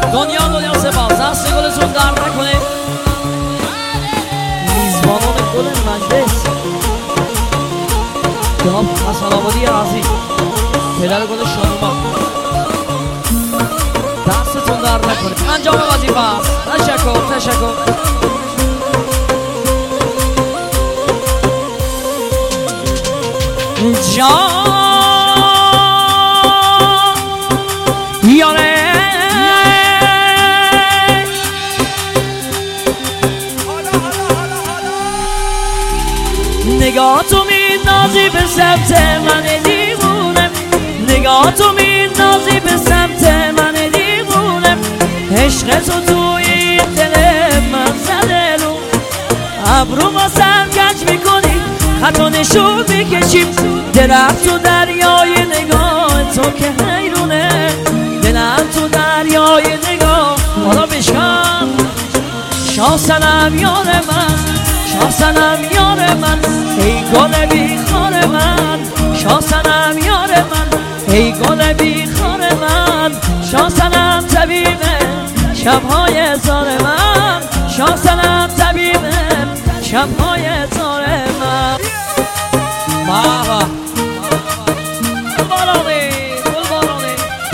دنیا سپاس، دست گلتون در نکنه. میزبانان گل مجلس جناب حسن آبادی عزیز، پدر گل شادومان، دستتون در نکنه. انجام وظیفه است. تشکر. جان یاره نگاه تو میندازی به سمت من دیوونم، نگاه تو میندازی به سمت من دیوونم، عشق تو توی این دل من زده رو، ابرو ما سرگنج میکنی، خطا نشون میکشیم، دلم تو دریای نگاه تو که حیرونه، دلم تو دریای نگاه. حالا بشکن شاه سنم یار من، شاه سنم یار من، ای گل بیخار من، شاه سنم یار من، ای گل بیخار من، شاه سنم طبیبه شبهای زار من، شاه سنم طبیبه شبهای زار من. بابا بارانی بارانی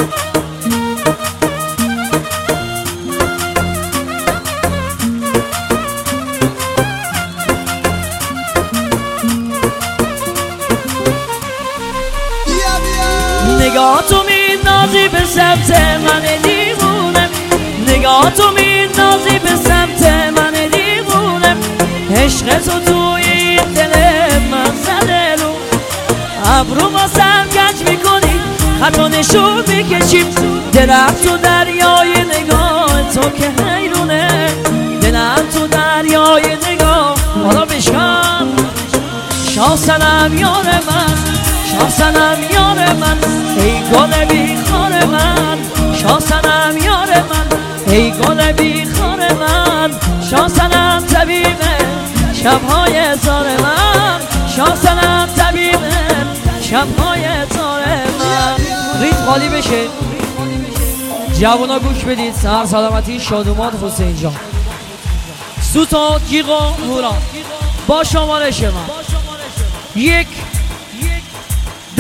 نگاه تو میندازی به سمت من دیوونم، نگاه تو میندازی به سمت من دیوونم، عشق تو توی این دل من زده رو، ابرو ما سرگنج میکنی، خطا نشون میکشیم، دلم تو دریای نگاه تو که حیرونه، دلم تو دریای نگاه. حالا بشکن شاه سنم یار من، شاه سنم یار من، ای گل بیخار من، شاه سنم یار من، ای گل بیخار من، شاه سنم طبیبه شبهای زار من، شاه سنم طبیبه شبهای زار من. ریت خالی بشه، جوانا گوش بدید. سر سلامتی شادومان حسین جان، سوتا جیغا هورا با شمارش من 1 2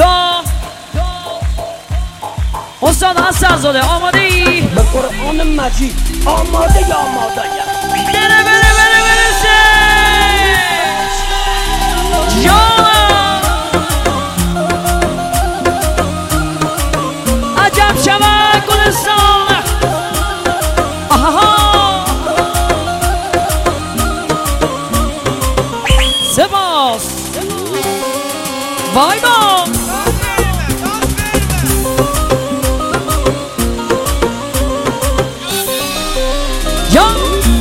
استاد حسن‌زاده آماده ای؟ به قرآن مجید آماده یا آماده بره عجب شما گلستان. آها سپاس وای با جان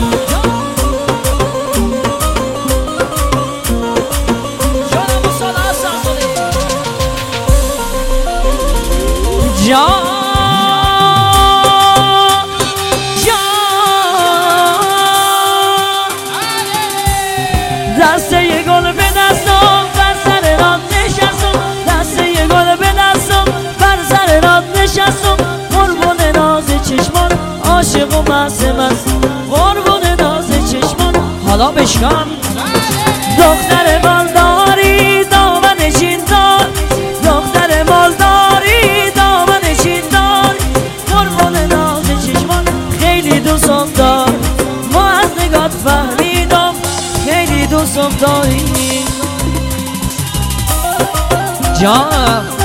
دسته یه گل به دستم بر سر راد نشستم، دسته یه گل به دستم بر سر راد نشستم، قربون ناز چشمان عاشق و مست قربون ناز چشمان. حالا بشکن دختر مالداری دامن چیندار، دختر مالداری دامن چیندار، قربون ناز چشمان خیلی دوستم دار، ما از نگات فهمیدم خیلی دوستم داری جانم.